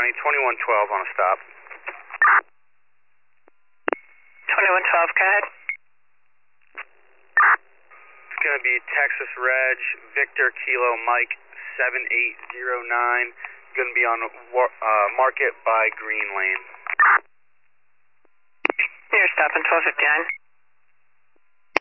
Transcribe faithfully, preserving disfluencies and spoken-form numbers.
County, twenty-one twelve on a stop. twenty-one twelve, go ahead. It's going to be Texas Reg, Victor Kilo Mike, seven eight zero nine. Going to be on uh, Market by Green Lane. You're stopping twelve fifty-nine.